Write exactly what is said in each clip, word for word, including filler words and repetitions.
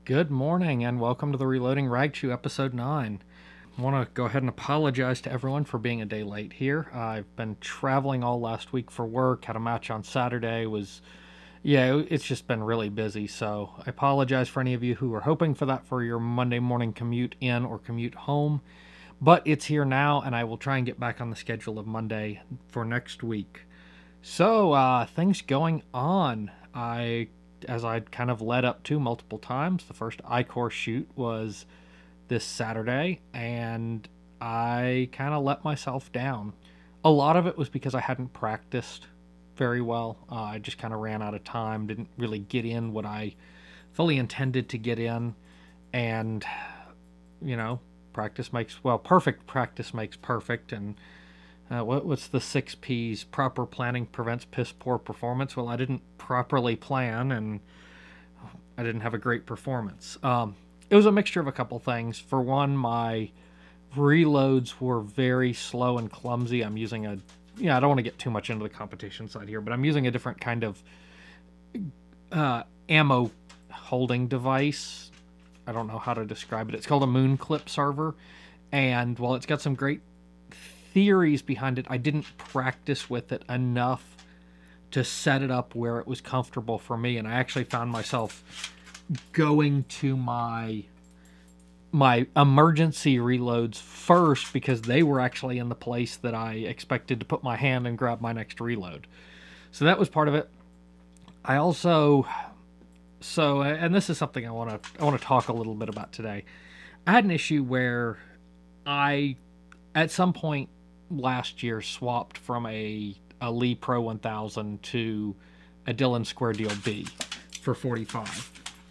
Good morning and welcome to the Reloading Ragchew episode nine. I want to go ahead and apologize to everyone for being a day late here. Uh, I've been traveling all last week for work, had a match on Saturday, was, yeah, it's just been really busy. So I apologize for any of you who were hoping for that for your Monday morning commute in or commute home. But it's here now, and I will try and get back on the schedule of Monday for next week. So, uh, things going on. I as I'd kind of led up to multiple times. The first I-Core shoot was this Saturday, and I kind of let myself down. A lot of it was because I hadn't practiced very well. Uh, I just kind of ran out of time, didn't really get in what I fully intended to get in, and, you know, practice makes, well, perfect practice makes perfect, and uh, what, what's the six P's? Proper planning prevents piss poor performance. Well, I didn't properly plan, and I didn't have a great performance. Um, it was a mixture of a couple things. For one, my reloads were very slow and clumsy. I'm using a, yeah, I don't want to get too much into the competition side here, but I'm using a different kind of uh, ammo holding device. I don't know how to describe it. It's called a Moon Clip server, and while it's got some great theories behind it, I didn't practice with it enough to set it up where it was comfortable for me, and I actually found myself going to my my emergency reloads first because they were actually in the place that I expected to put my hand and grab my next reload. So that was part of it. I also so and this is something I want to I want to talk a little bit about today. I had an issue where I at some point last year swapped from a, a Lee Pro one thousand to a Dillon Square Deal B for forty-five.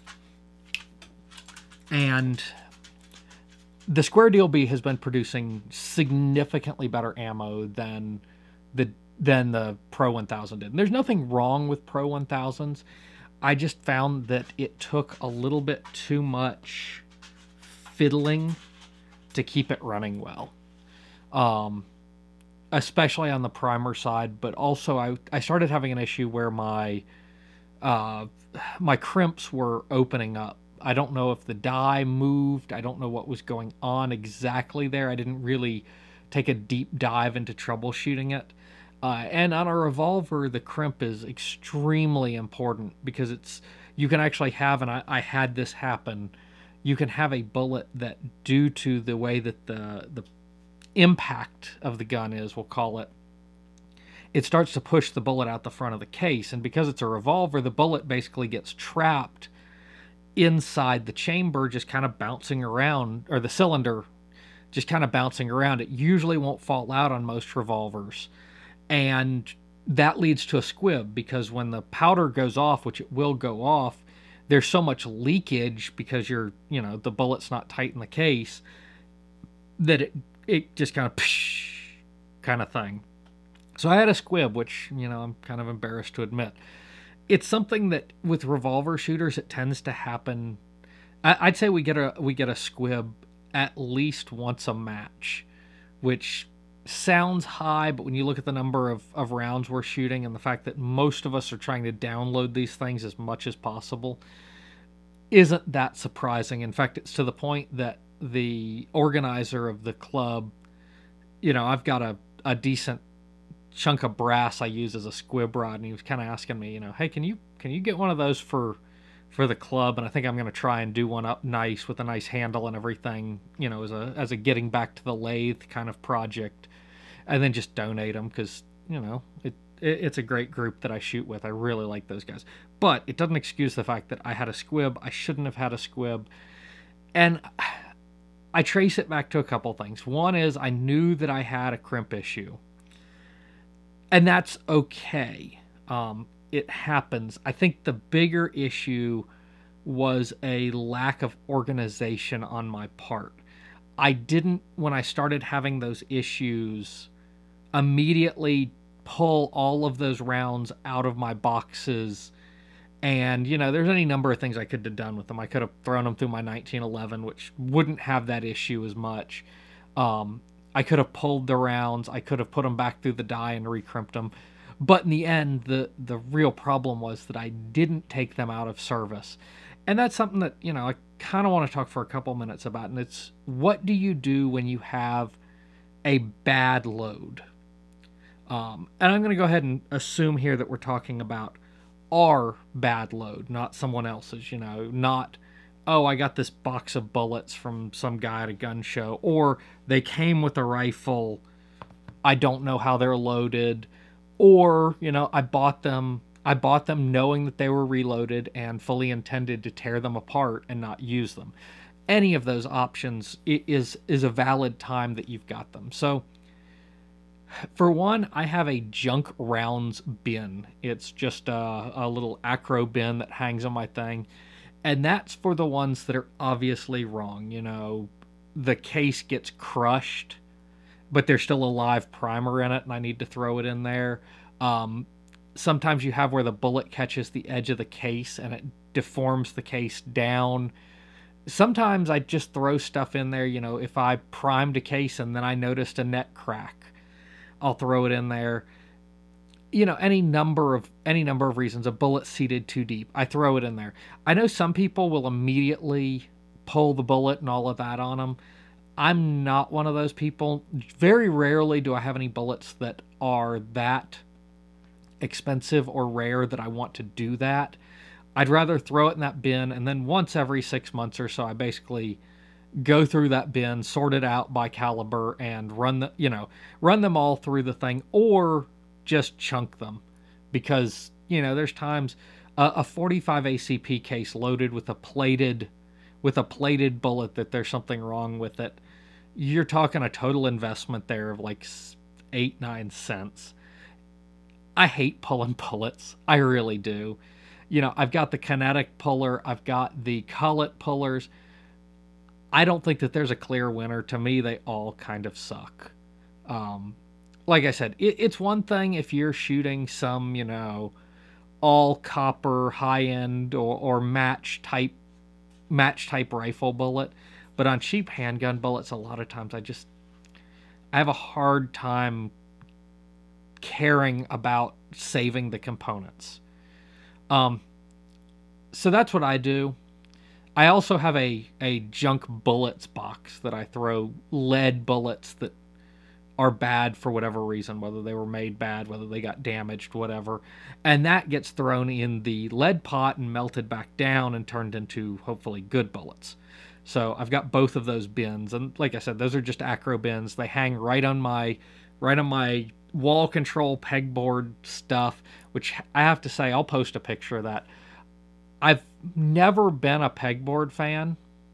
And the Square Deal B has been producing significantly better ammo than the than the Pro one thousand did. And there's nothing wrong with Pro one thousands. I just found that it took a little bit too much fiddling to keep it running well. Um, especially on the primer side, but also I, I started having an issue where my uh, my crimps were opening up. I don't know if the die moved. I don't know what was going on exactly there. I didn't really take a deep dive into troubleshooting it. Uh, and on a revolver, the crimp is extremely important because it's you can actually have, and I, I had this happen, you can have a bullet that, due to the way that the the impact of the gun is, we'll call it, it starts to push the bullet out the front of the case, and because it's a revolver, the bullet basically gets trapped inside the chamber, just kind of bouncing around, or the cylinder just kind of bouncing around. It usually won't fall out on most revolvers, and that leads to a squib because when the powder goes off, which it will go off, there's so much leakage because you're, you know, the bullet's not tight in the case that it it just kind of psh, kind of thing. So I had a squib, which, you know, I'm kind of embarrassed to admit. It's something that with revolver shooters, it tends to happen. I'd say we get a we get a squib at least once a match, which sounds high, but when you look at the number of, of rounds we're shooting and the fact that most of us are trying to download these things as much as possible, isn't that surprising. In fact, it's to the point that the organizer of the club, you know, I've got a, a decent chunk of brass I use as a squib rod, and he was kind of asking me, you know, hey, can you can you get one of those for for the club? And I think I'm going to try and do one up nice with a nice handle and everything, you know, as a as a getting back to the lathe kind of project, and then just donate them because, you know, it, it it's a great group that I shoot with. I really like those guys, but it doesn't excuse the fact that I had a squib. I shouldn't have had a squib, and I trace it back to a couple things. One is I knew that I had a crimp issue, and that's okay. Um, it happens. I think the bigger issue was a lack of organization on my part. I didn't, when I started having those issues, immediately pull all of those rounds out of my boxes. And, you know, there's any number of things I could have done with them. I could have thrown them through my nineteen eleven, which wouldn't have that issue as much. Um, I could have pulled the rounds. I could have put them back through the die and recrimped them. But in the end, the, the real problem was that I didn't take them out of service. And that's something that, you know, I kind of want to talk for a couple minutes about. And it's, what do you do when you have a bad load? Um, and I'm going to go ahead and assume here that we're talking about our bad load, not someone else's, you know, not, oh, I got this box of bullets from some guy at a gun show, or they came with a rifle, I don't know how they're loaded, or, you know, I bought them, I bought them knowing that they were reloaded and fully intended to tear them apart and not use them. Any of those options is is a valid time that you've got them. So, for one, I have a junk rounds bin. It's just a, a little acro bin that hangs on my thing. And that's for the ones that are obviously wrong. You know, the case gets crushed, but there's still a live primer in it, and I need to throw it in there. Um, sometimes you have where the bullet catches the edge of the case, and it deforms the case down. Sometimes I just throw stuff in there. You know, if I primed a case and then I noticed a net crack, I'll throw it in there. You know, any number of any number of reasons. A bullet seated too deep, I throw it in there. I know some people will immediately pull the bullet and all of that on them. I'm not one of those people. Very rarely do I have any bullets that are that expensive or rare that I want to do that. I'd rather throw it in that bin, and then once every six months or so, I basically go through that bin, sort it out by caliber, and run the, you know, run them all through the thing, or just chunk them, because, you know, there's times uh, a forty-five A C P case loaded with a plated, with a plated bullet that there's something wrong with it. You're talking a total investment there of like eight, nine cents. I hate pulling bullets. I really do. You know, I've got the kinetic puller. I've got the cullet pullers. I don't think that there's a clear winner. To me, they all kind of suck. Um, like I said, it, it's one thing if you're shooting some, you know, all copper, high end or, or match type, match type rifle bullet. But on cheap handgun bullets, a lot of times I just, I have a hard time caring about saving the components. Um, so that's what I do. I also have a, a junk bullets box that I throw lead bullets that are bad for whatever reason, whether they were made bad, whether they got damaged, whatever. And that gets thrown in the lead pot and melted back down and turned into, hopefully, good bullets. So I've got both of those bins. And like I said, those are just acro bins. They hang right on my, right on my wall control pegboard stuff, which I have to say, I'll post a picture of that. I've never been a pegboard fan,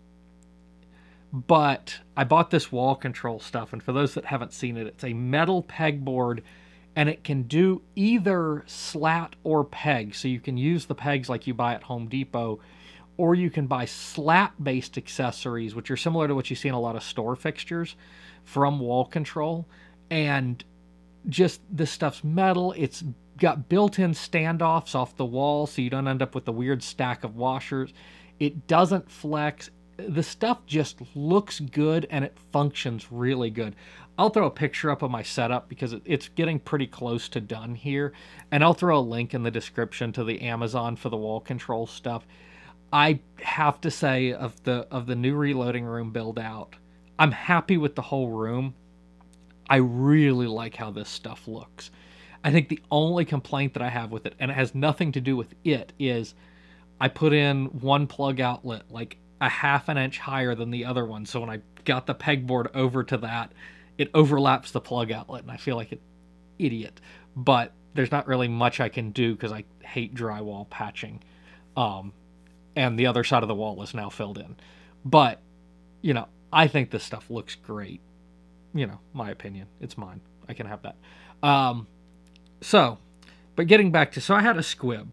but I bought this wall control stuff, and for those that haven't seen it, it's a metal pegboard, and it can do either slat or peg, so you can use the pegs like you buy at Home Depot, or you can buy slat-based accessories, which are similar to what you see in a lot of store fixtures from Wall Control, and just this stuff's metal. It's got built-in standoffs off the wall so you don't end up with a weird stack of washers. It doesn't flex. The stuff just looks good and it functions really good. I'll throw a picture up of my setup because it's getting pretty close to done here, and I'll throw a link in the description to the Amazon for the wall control stuff. I have to say, of the of the new reloading room build out, I'm happy with the whole room. I really like how this stuff looks. I think the only complaint that I have with it, and it has nothing to do with it, is I put in one plug outlet like a half an inch higher than the other one. So when I got the pegboard over to that, it overlaps the plug outlet, and I feel like an idiot. But there's not really much I can do because I hate drywall patching. Um, and the other side of the wall is now filled in. But, you know, I think this stuff looks great. You know, my opinion. It's mine. I can have that. Um, so, but getting back to, so I had a squib.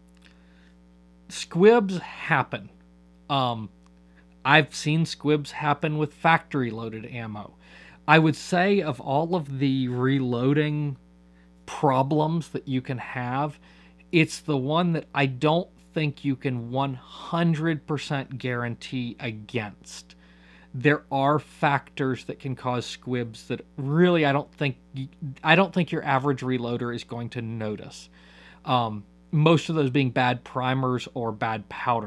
Squibs happen. Um, I've seen squibs happen with factory loaded ammo. I would say of all of the reloading problems that you can have, it's the one that I don't think you can one hundred percent guarantee against. There are factors that can cause squibs that really I don't think I don't think your average reloader is going to notice. Um, most of those being bad primers or bad powder.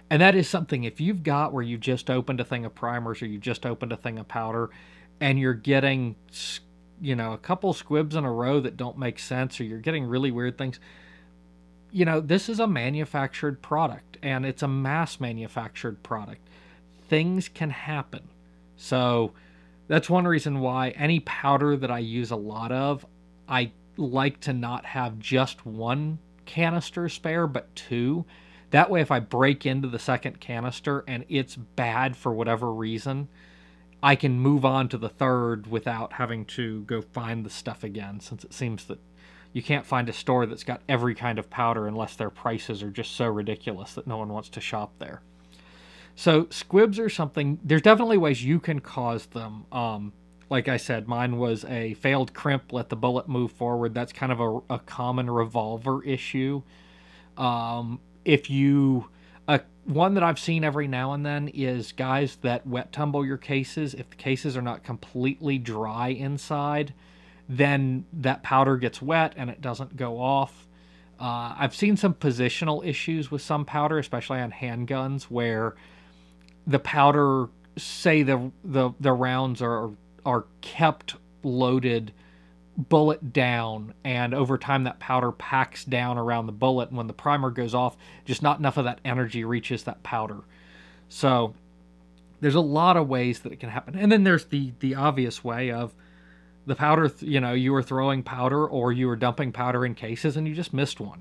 And that is something, if you've got where you just opened a thing of primers or you just opened a thing of powder and you're getting, you know, a couple squibs in a row that don't make sense, or you're getting really weird things, you know, this is a manufactured product and it's a mass manufactured product. Things can happen. So that's one reason why any powder that I use a lot of, I like to not have just one canister spare, but two. That way, if I break into the second canister and it's bad for whatever reason, I can move on to the third without having to go find the stuff again, since it seems that you can't find a store that's got every kind of powder unless their prices are just so ridiculous that no one wants to shop there. So squibs are something, there's definitely ways you can cause them. Um, like I said, mine was a failed crimp, let the bullet move forward. That's kind of a, a common revolver issue. Um, if you, uh, one that I've seen every now and then is guys that wet tumble your cases. If the cases are not completely dry inside, then that powder gets wet and it doesn't go off. Uh, I've seen some positional issues with some powder, especially on handguns, where the powder, say the the the rounds are are kept loaded bullet down, and over time that powder packs down around the bullet, and when the primer goes off, just not enough of that energy reaches that powder. So there's a lot of ways that it can happen. And then there's the the obvious way of the powder, you know, you were throwing powder or you were dumping powder in cases and you just missed one.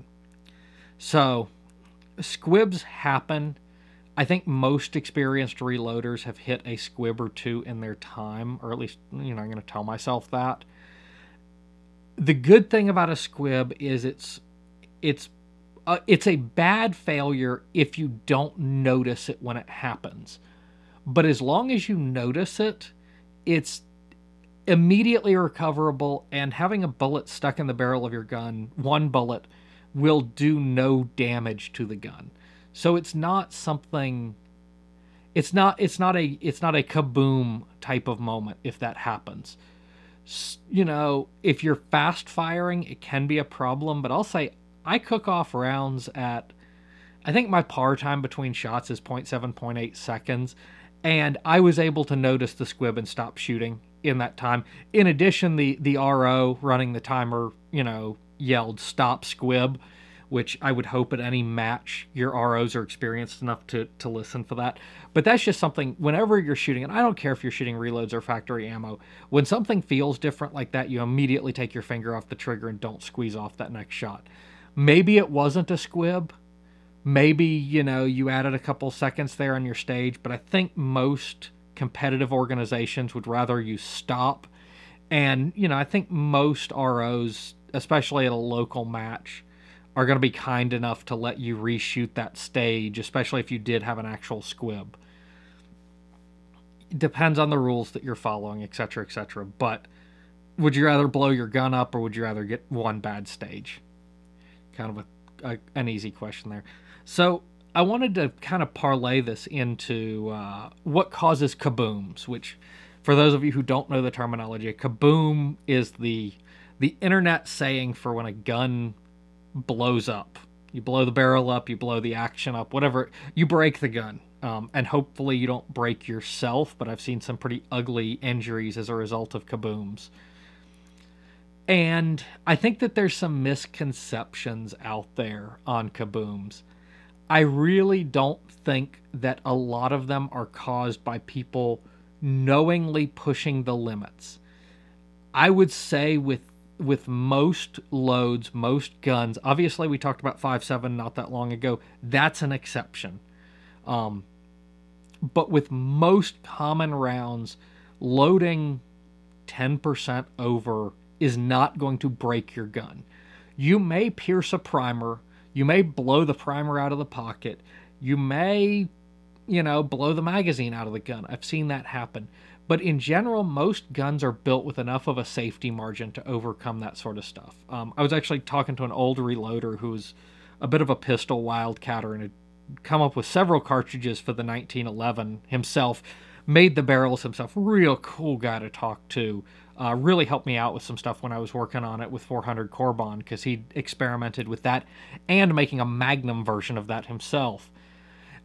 So squibs happen. I think most experienced reloaders have hit a squib or two in their time, or at least, you know, I'm going to tell myself that. The good thing about a squib is it's it's uh, it's a bad failure if you don't notice it when it happens. But as long as you notice it, it's immediately recoverable, and having a bullet stuck in the barrel of your gun, one bullet, will do no damage to the gun. So it's not something, it's not it's not a it's not a kaboom type of moment if that happens. You know, if you're fast firing, it can be a problem, but I'll say I cook off rounds at, I think my par time between shots is zero point seven, zero point eight seconds, and I was able to notice the squib and stop shooting in that time. In addition, the the R O running the timer, you know, yelled stop squib, which I would hope at any match your R Os are experienced enough to, to listen for that. But that's just something, whenever you're shooting, and I don't care if you're shooting reloads or factory ammo, when something feels different like that, you immediately take your finger off the trigger and don't squeeze off that next shot. Maybe it wasn't a squib. Maybe, you know, you added a couple seconds there on your stage, but I think most competitive organizations would rather you stop. And, you know, I think most R Os, especially at a local match, are going to be kind enough to let you reshoot that stage, especially if you did have an actual squib. It depends on the rules that you're following, et cetera, et cetera. But would you rather blow your gun up, or would you rather get one bad stage? Kind of a, a an easy question there. So I wanted to kind of parlay this into uh, what causes kabooms, which, for those of you who don't know the terminology, a kaboom is the the internet saying for when a gun blows up. You blow the barrel up, you blow the action up, whatever. You break the gun. Um, and hopefully you don't break yourself, but I've seen some pretty ugly injuries as a result of kabooms. And I think that there's some misconceptions out there on kabooms. I really don't think that a lot of them are caused by people knowingly pushing the limits. I would say with with most loads, most guns, obviously we talked about five seven not that long ago, that's an exception. Um, but with most common rounds, loading ten percent over is not going to break your gun. You may pierce a primer, you may blow the primer out of the pocket, you may, you know, blow the magazine out of the gun. I've seen that happen. But in general, most guns are built with enough of a safety margin to overcome that sort of stuff. Um, I was actually talking to an old reloader who was a bit of a pistol wildcatter and had come up with several cartridges for the nineteen eleven himself, made the barrels himself. Real cool guy to talk to. Uh, really helped me out with some stuff when I was working on it with four hundred Corbon, because he experimented with that and making a Magnum version of that himself.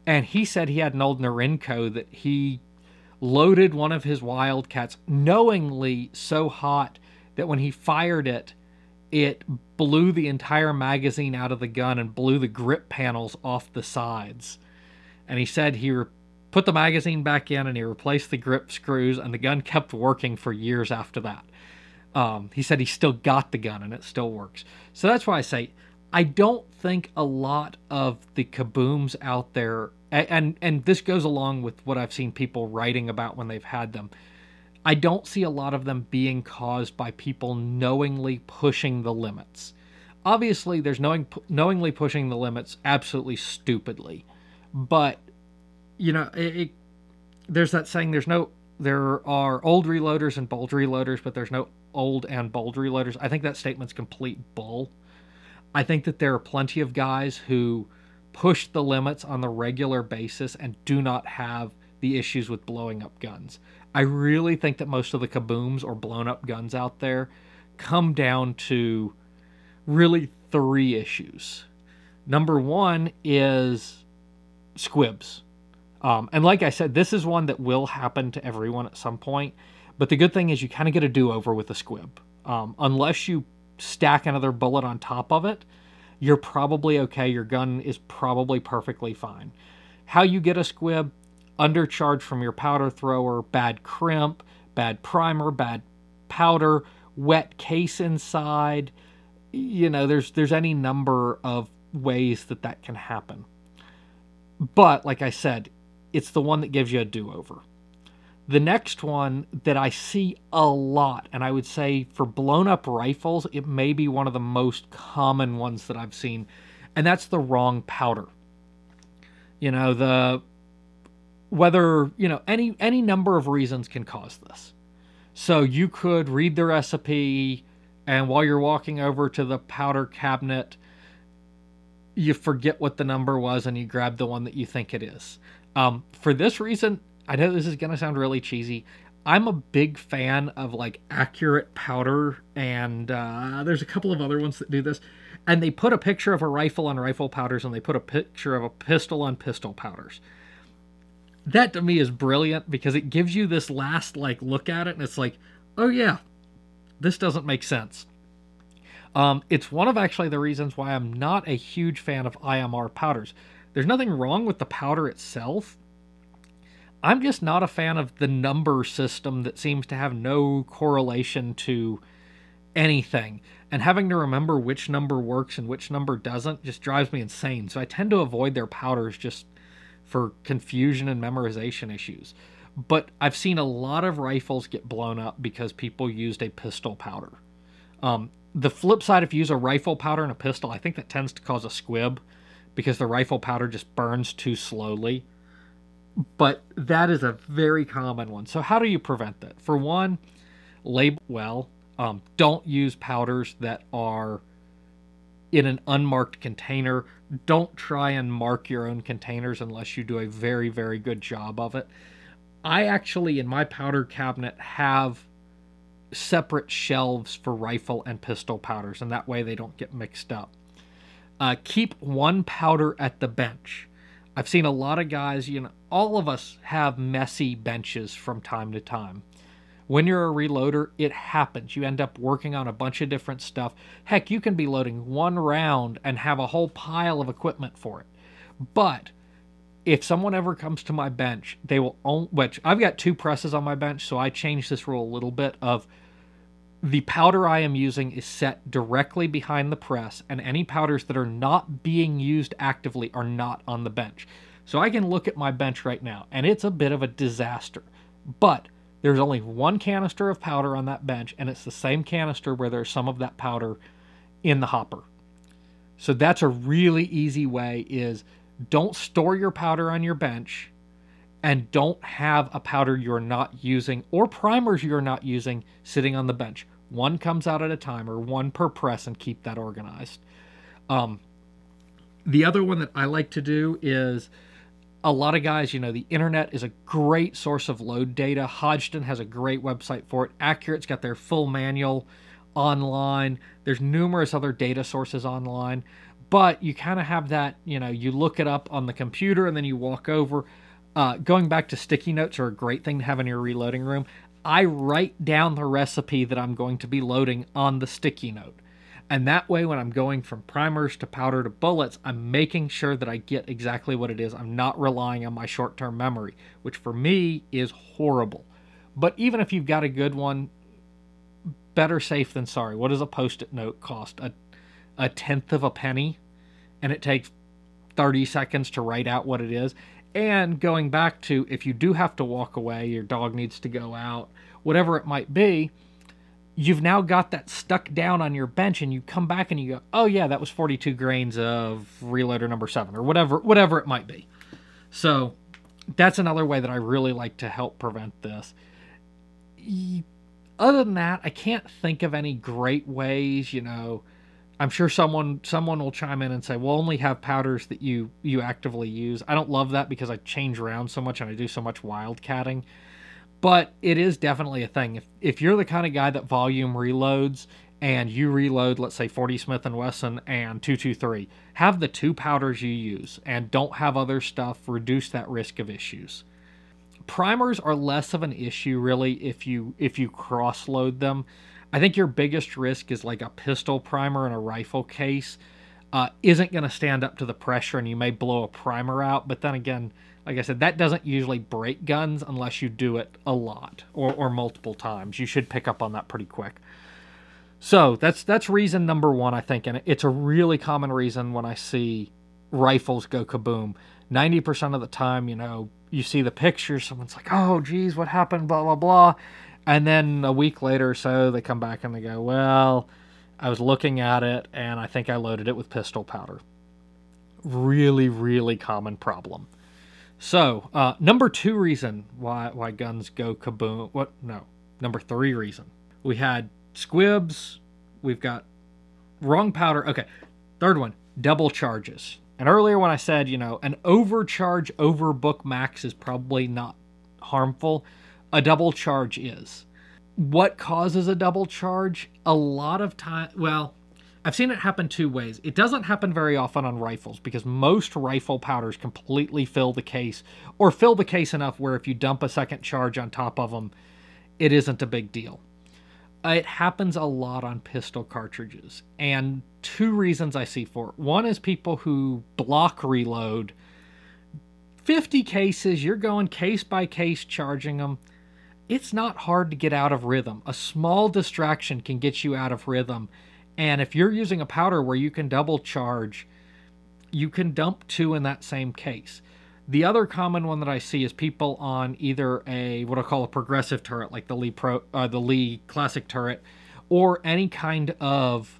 And he said he had an old Norinco that he loaded one of his Wildcats knowingly so hot that when he fired it, it blew the entire magazine out of the gun and blew the grip panels off the sides. And he said he re- put the magazine back in and he replaced the grip screws, and the gun kept working for years after that. Um, he said he still got the gun and it still works. So that's why I say I don't think a lot of the kabooms out there, and and this goes along with what I've seen people writing about when they've had them, I don't see a lot of them being caused by people knowingly pushing the limits. Obviously, there's knowing, knowingly pushing the limits absolutely stupidly. But, you know, it, it, there's that saying, there's no, there are old reloaders and bold reloaders, but there's no old and bold reloaders. I think that statement's complete bull. I think that there are plenty of guys who push the limits on the regular basis and do not have the issues with blowing up guns. I really think that most of the kabooms or blown up guns out there come down to really three issues. Number one is squibs. Um, and like I said, this is one that will happen to everyone at some point. But the good thing is you kind of get a do-over with a squib. Um, unless you stack another bullet on top of it, you're probably okay. Your gun is probably perfectly fine. How you get a squib? Undercharge from your powder thrower, bad crimp, bad primer, bad powder, wet case inside. You know, there's there's any number of ways that that can happen. But, like I said, it's the one that gives you a do-over. The next one that I see a lot, and I would say for blown-up rifles, it may be one of the most common ones that I've seen, and that's the wrong powder. You know, the... Whether, you know, any any number of reasons can cause this. So you could read the recipe, and while you're walking over to the powder cabinet, you forget what the number was and you grab the one that you think it is. Um, for this reason, I know this is going to sound really cheesy. I'm a big fan of like Accurate powder, and uh, there's a couple of other ones that do this. And they put a picture of a rifle on rifle powders, and they put a picture of a pistol on pistol powders. That to me is brilliant because it gives you this last like look at it and it's like, oh yeah, this doesn't make sense. Um, it's one of actually the reasons why I'm not a huge fan of I M R powders. There's nothing wrong with the powder itself. I'm just not a fan of the number system that seems to have no correlation to anything. And having to remember which number works and which number doesn't just drives me insane. So I tend to avoid their powders just for confusion and memorization issues. But I've seen a lot of rifles get blown up because people used a pistol powder. Um, the flip side, if you use a rifle powder and a pistol, I think that tends to cause a squib because the rifle powder just burns too slowly. But that is a very common one. So how do you prevent that? For one, label well. Um, don't use powders that are in an unmarked container. Don't try and mark your own containers unless you do a very, very good job of it. I actually, in my powder cabinet, have separate shelves for rifle and pistol powders, and that way they don't get mixed up. Uh, keep one powder at the bench. I've seen a lot of guys, you know, all of us have messy benches from time to time. When you're a reloader, it happens. You end up working on a bunch of different stuff. Heck, you can be loading one round and have a whole pile of equipment for it. But if someone ever comes to my bench, they will own, which I've got two presses on my bench, so I changed this rule a little bit of the powder I am using is set directly behind the press, and any powders that are not being used actively are not on the bench. So I can look at my bench right now, and it's a bit of a disaster. But there's only one canister of powder on that bench, and it's the same canister where there's some of that powder in the hopper. So that's a really easy way is don't store your powder on your bench, and don't have a powder you're not using or primers you're not using sitting on the bench. One comes out at a time, or one per press, and keep that organized. Um, the other one that I like to do is a lot of guys, you know, the internet is a great source of load data. Hodgdon has a great website for it. Accurate's got their full manual online. There's numerous other data sources online. but you kind of have that, you know, you look it up on the computer and then you walk over. Uh, going back to sticky notes are a great thing to have in your reloading room. I write down the recipe that I'm going to be loading on the sticky note. And that way, when I'm going from primers to powder to bullets, I'm making sure that I get exactly what it is. I'm not relying on my short-term memory, which for me is horrible. But even if you've got a good one, better safe than sorry. What does a Post-it note cost? A, a tenth of a penny? And it takes thirty seconds to write out what it is. And going back to, if you do have to walk away, your dog needs to go out, whatever it might be, you've now got that stuck down on your bench, and you come back and you go, oh yeah, that was forty-two grains of reloader number seven, or whatever whatever it might be. So that's another way that I really like to help prevent this. Other than that, I can't think of any great ways. You know, I'm sure someone someone will chime in and say, we'll only have powders that you you actively use. I don't love that because I change around so much and I do so much wildcatting. But it is definitely a thing. If if you're the kind of guy that volume reloads and you reload, let's say forty Smith and Wesson and two twenty-three, have the two powders you use and don't have other stuff. Reduce that risk of issues. Primers are less of an issue really if you if you cross load them. I think your biggest risk is like a pistol primer in a rifle case uh, isn't going to stand up to the pressure, and you may blow a primer out. But then again, like I said, that doesn't usually break guns unless you do it a lot or, or multiple times. You should pick up on that pretty quick. So that's that's reason number one, I think, and it's a really common reason when I see rifles go kaboom. ninety percent of the time, you know, you see the pictures, someone's like, oh, geez, what happened, blah, blah, blah. And then a week later or so, they come back and they go, well, I was looking at it, and I think I loaded it with pistol powder. Really, really common problem. So, uh, number two reason why why guns go kaboom. What? No. Number three reason. We had squibs. We've got wrong powder. Okay. Third one, double charges. And earlier when I said, you know, an overcharge over book max is probably not harmful, a double charge is. What causes a double charge? A lot of time, well, I've seen it happen two ways. It doesn't happen very often on rifles because most rifle powders completely fill the case, or fill the case enough where if you dump a second charge on top of them, it isn't a big deal. It happens a lot on pistol cartridges, and two reasons I see for it. One is people who block reload. fifty cases, you're going case by case charging them. It's not hard to get out of rhythm. A small distraction can get you out of rhythm. And if you're using a powder where you can double charge, you can dump two in that same case. The other common one that I see is people on either a what I call a progressive turret, like the Lee Pro, uh, the Lee Classic turret, or any kind of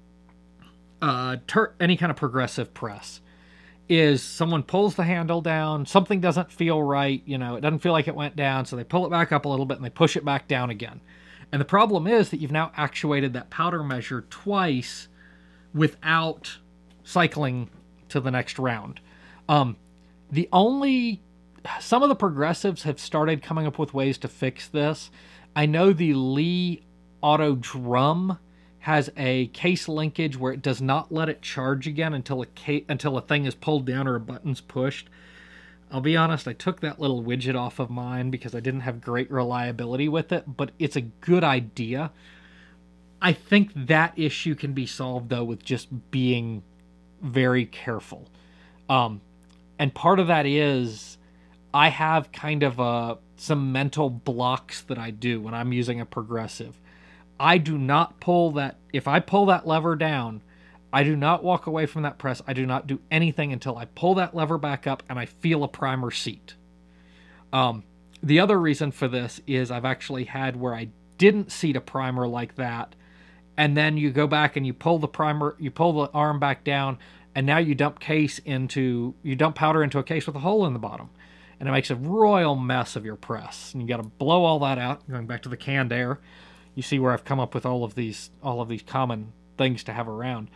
uh, tur- any kind of progressive press. Is someone pulls the handle down, something doesn't feel right, you know, it doesn't feel like it went down, so they pull it back up a little bit and they push it back down again. And the problem is that you've now actuated that powder measure twice without cycling to the next round. Um, the only... Some of the progressives have started coming up with ways to fix this. I know the Lee Auto Drum has a case linkage where it does not let it charge again until a, ca- until a thing is pulled down or a button's pushed. I'll be honest, I took that little widget off of mine because I didn't have great reliability with it, but it's a good idea. I think that issue can be solved, though, with just being very careful. Um, and part of that is I have kind of a, some mental blocks that I do when I'm using a progressive. I do not pull that, if I pull that lever down, I do not walk away from that press. I do not do anything until I pull that lever back up and I feel a primer seat. Um, the other reason for this is I've actually had where I didn't seat a primer like that, and then you go back and you pull the primer, you pull the arm back down, and now you dump case into, you dump powder into a case with a hole in the bottom. And it makes a royal mess of your press. And you got to blow all that out, going back to the canned air. You see where I've come up with all of these all of these common things to have around.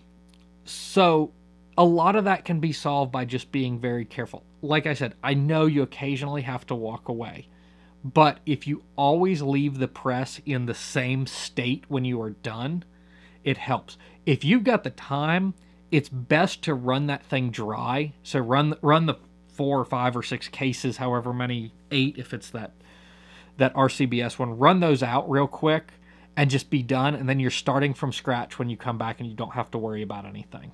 So a lot of that can be solved by just being very careful. Like I said, I know you occasionally have to walk away. But if you always leave the press in the same state when you are done, it helps. If you've got the time it's best to run that thing dry. So run run the four or five or six cases, however many, eight if it's that that R C B S one. Run those out real quick and just be done. And then you're starting from scratch when you come back and you don't have to worry about anything.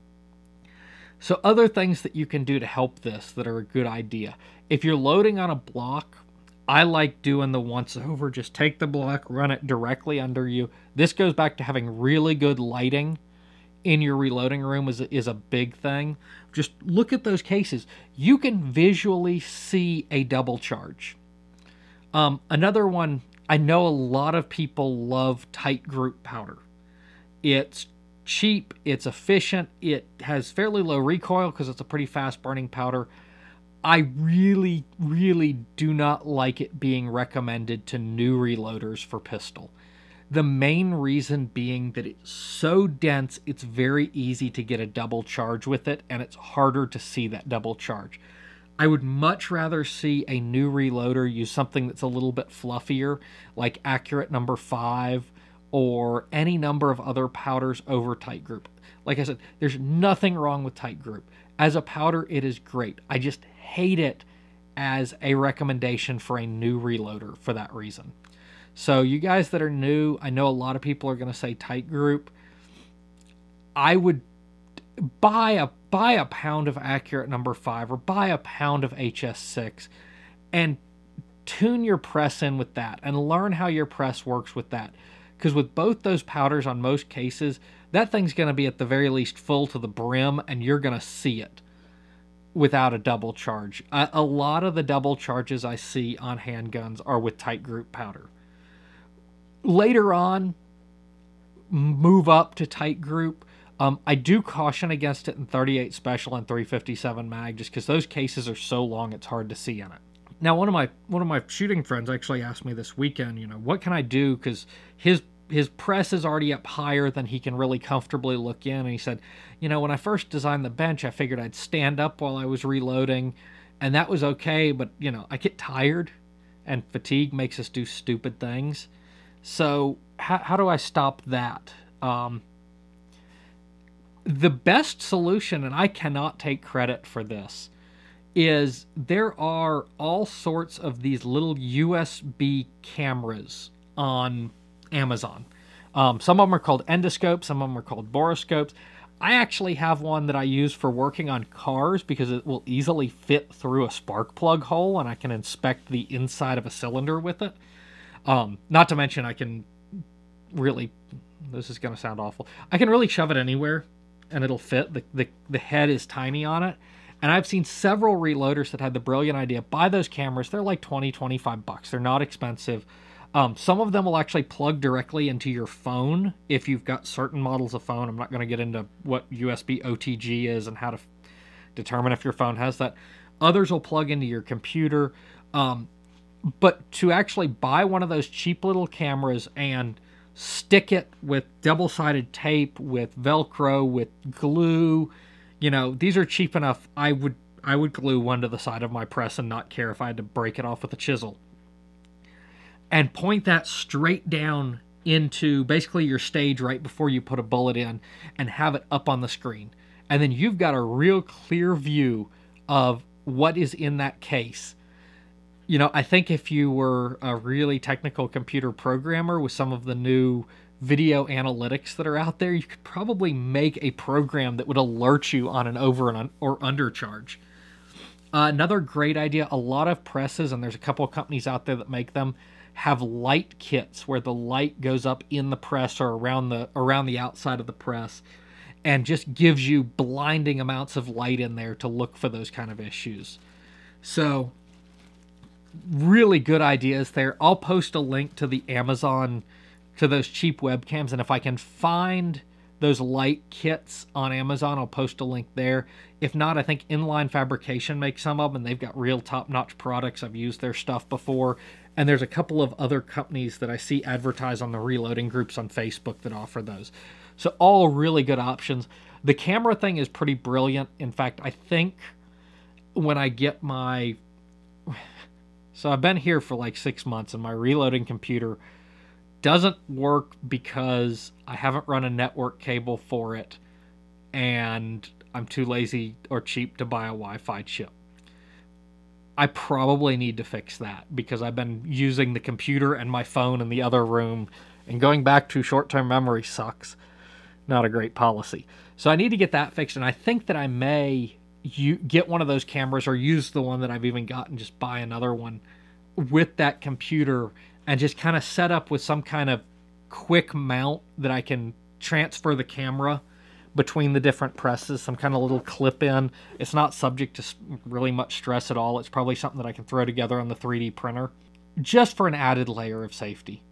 So other things that you can do to help this that are a good idea. If you're loading on a block, I like doing the once over. Just take the block, run it directly under you. This goes back to having really good lighting in your reloading room is, is a big thing. Just look at those cases. You can visually see a double charge. Um, another one, I know a lot of people love tight group powder. It's cheap, it's efficient, it has fairly low recoil because it's a pretty fast burning powder. I really, really do not like it being recommended to new reloaders for pistol. The main reason being that it's so dense, it's very easy to get a double charge with it, and it's harder to see that double charge. I would much rather see a new reloader use something that's a little bit fluffier, like Accurate number five, or any number of other powders over tight group. Like I said, there's nothing wrong with tight group. As a powder, it is great. I just hate it as a recommendation for a new reloader for that reason. So you guys that are new, I know a lot of people are going to say tight group. I would buy a buy a pound of Accurate number five or buy a pound of H S six and tune your press in with that and learn how your press works with that. Because with both those powders on most cases, that thing's going to be at the very least full to the brim, and you're going to see it without a double charge. A, a lot of the double charges I see on handguns are with tight group powder. Later on, move up to tight group. Um, I do caution against it in thirty-eight Special and three fifty-seven Mag, just because those cases are so long it's hard to see in it. Now, one of my one of my shooting friends actually asked me this weekend, you know, what can I do? Because his his press is already up higher than he can really comfortably look in. And he said, you know, when I first designed the bench, I figured I'd stand up while I was reloading, and that was okay. But, you know, I get tired, and fatigue makes us do stupid things. So how, how do I stop that? Um, the best solution, and I cannot take credit for this, is there are all sorts of these little U S B cameras on Amazon. Um, some of them are called endoscopes, some of them are called borescopes. I actually have one that I use for working on cars because it will easily fit through a spark plug hole, and I can inspect the inside of a cylinder with it. Um, not to mention I can really, this is going to sound awful, I can really shove it anywhere and it'll fit. The, the, the head is tiny on it. And I've seen several reloaders that had the brilliant idea, buy those cameras. They're like twenty, twenty-five bucks. They're not expensive. Um, some of them will actually plug directly into your phone if you've got certain models of phone. I'm not going to get into what U S B O T G is and how to f- determine if your phone has that. Others will plug into your computer. Um, but to actually buy one of those cheap little cameras and stick it with double-sided tape, with Velcro, with glue, you know, these are cheap enough. I would I would glue one to the side of my press and not care if I had to break it off with a chisel. And point that straight down into basically your stage right before you put a bullet in and have it up on the screen. And then you've got a real clear view of what is in that case. You know, I think if you were a really technical computer programmer with some of the new video analytics that are out there, you could probably make a program that would alert you on an over and un- or undercharge. Uh, another great idea, a lot of presses, and there's a couple of companies out there that make them, have light kits where the light goes up in the press or around the around the outside of the press and just gives you blinding amounts of light in there to look for those kind of issues. So really good ideas there. I'll post a link to the Amazon, to those cheap webcams, and if I can find those light kits on Amazon, I'll post a link there. If not, I think Inline Fabrication makes some of them, and they've got real top-notch products. I've used their stuff before. And there's a couple of other companies that I see advertise on the reloading groups on Facebook that offer those. So all really good options. The camera thing is pretty brilliant. In fact, I think when I get my... So I've been here for like six months, and my reloading computer doesn't work because I haven't run a network cable for it and I'm too lazy or cheap to buy a Wi-Fi chip. I probably need to fix that because I've been using the computer and my phone in the other room, and going back to short-term memory sucks. Not a great policy. So I need to get that fixed, and I think that I may you get one of those cameras or use the one that I've even got and just buy another one with that computer and just kind of set up with some kind of quick mount that I can transfer the camera between the different presses, some kind of little clip in. It's not subject to really much stress at all. It's probably something that I can throw together on the three D printer just for an added layer of safety.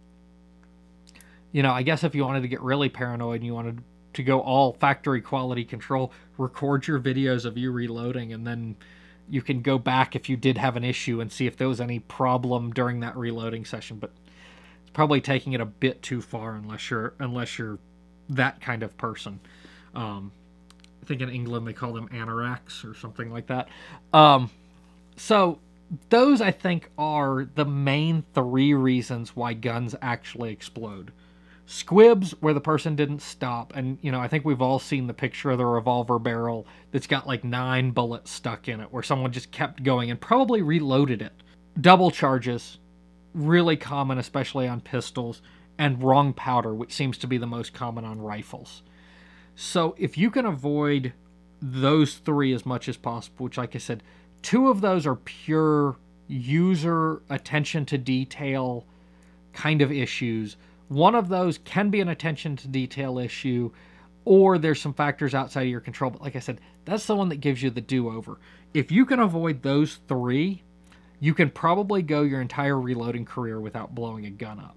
You know, I guess if you wanted to get really paranoid and you wanted to go all factory quality control, record your videos of you reloading, and then you can go back if you did have an issue and see if there was any problem during that reloading session. But it's probably taking it a bit too far unless you're unless you're that kind of person. Um, I think in England they call them anoraks or something like that. Um, so those, I think, are the main three reasons why guns actually explode. Squibs, where the person didn't stop. And, you know, I think we've all seen the picture of the revolver barrel that's got like nine bullets stuck in it, where someone just kept going and probably reloaded it. Double charges, really common, especially on pistols. And wrong powder, which seems to be the most common on rifles. So if you can avoid those three as much as possible, which, like I said, two of those are pure user attention to detail kind of issues. One of those can be an attention to detail issue, or there's some factors outside of your control. But like I said, that's the one that gives you the do-over. If you can avoid those three, you can probably go your entire reloading career without blowing a gun up.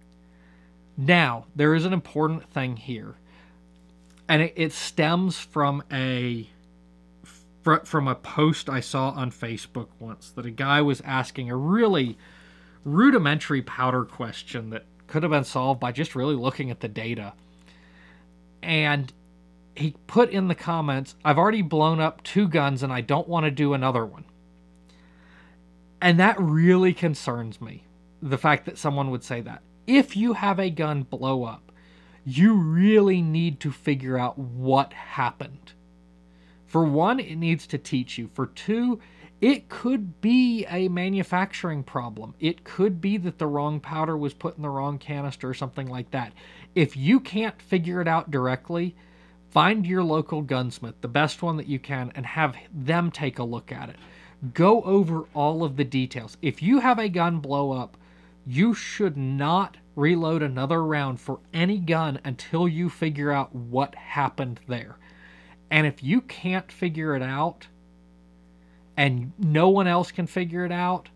Now, there is an important thing here, and it, it stems from a fr- from a post I saw on Facebook once that a guy was asking a really rudimentary powder question that could have been solved by just really looking at the data. And he put in the comments, "I've already blown up two guns and I don't want to do another one." And that really concerns me, the fact that someone would say that. If you have a gun blow up, you really need to figure out what happened. For one, it needs to teach you. For two, it could be a manufacturing problem. It could be that the wrong powder was put in the wrong canister or something like that. If you can't figure it out directly, find your local gunsmith, the best one that you can, and have them take a look at it. Go over all of the details. If you have a gun blow up, you should not reload another round for any gun until you figure out what happened there. And if you can't figure it out, and no one else can figure it out,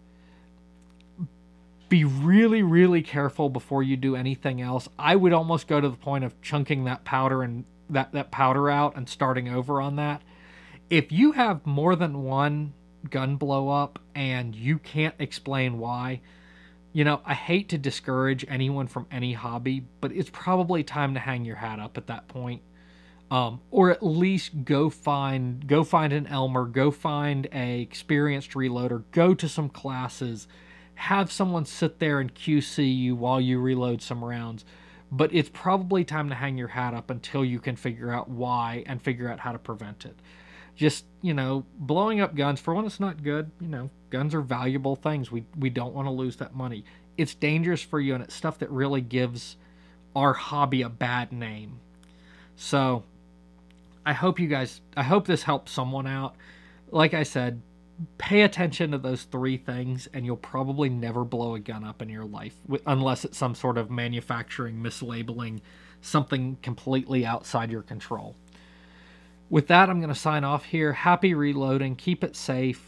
be really, really careful before you do anything else. I would almost go to the point of chunking that powder and that, that powder out and starting over on that. If you have more than one gun blow up and you can't explain why, you know, I hate to discourage anyone from any hobby, but it's probably time to hang your hat up at that point. Um, or at least go find go find an Elmer, go find a experienced reloader, go to some classes, have someone sit there and Q C you while you reload some rounds. But it's probably time to hang your hat up until you can figure out why and figure out how to prevent it. Just, you know, blowing up guns, for one, it's not good. You know, guns are valuable things. We we don't want to lose that money. It's dangerous for you, and it's stuff that really gives our hobby a bad name. So I hope you guys, I hope this helps someone out. Like I said, pay attention to those three things, and you'll probably never blow a gun up in your life, unless it's some sort of manufacturing mislabeling, something completely outside your control. With that, I'm going to sign off here. Happy reloading. Keep it safe.